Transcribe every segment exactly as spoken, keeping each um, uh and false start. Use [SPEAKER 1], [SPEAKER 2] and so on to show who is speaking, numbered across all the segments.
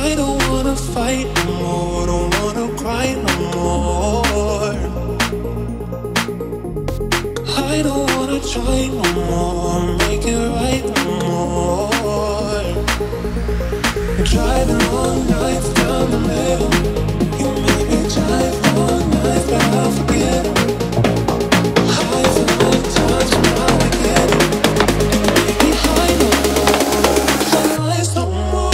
[SPEAKER 1] I don't wanna fight no more, don't wanna cry no more. I don't wanna try no more, make it right no more. Driving long nights down the middle, you made me drive all night, but I'll forget it. Highs and low times, but now I get it. You make me high no more, highs no more.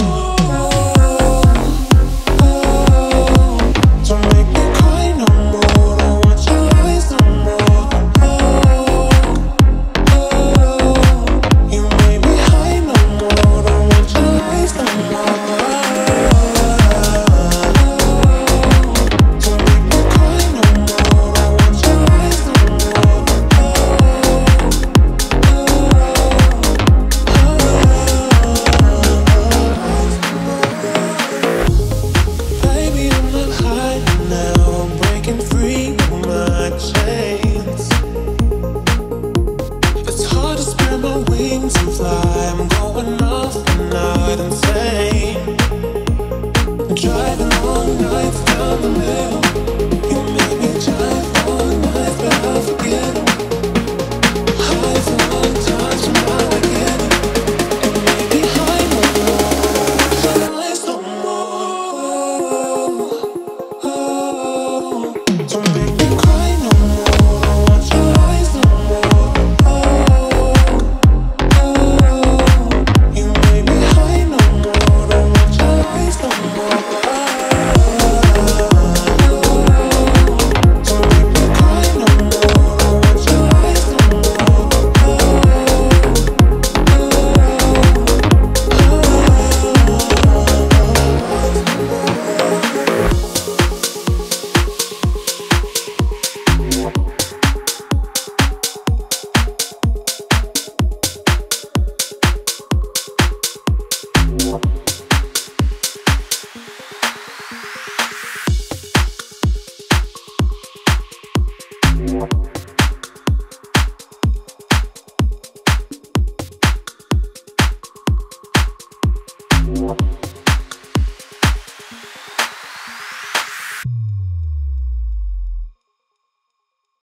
[SPEAKER 1] Don't make me cry no more, don't want your lies no more. You made me high no more, don't want your lies no more. Don't make me cry no more, don't want your lies no more. Baby, I'm not hiding now, I'm breaking free of my chains. It's hard to spread my wings and fly, I'm going off the night insane. Driving long nights down the middle, you made me drive all night, but I'll forget it. Highs and low times, but now I get it. You made me high no more, highs no more. Don't make me cry no more, don't want your lies no more. You made me high no more, don't want your lies no more. Don't make me cry no more, don't want your lies no more.
[SPEAKER 2] What?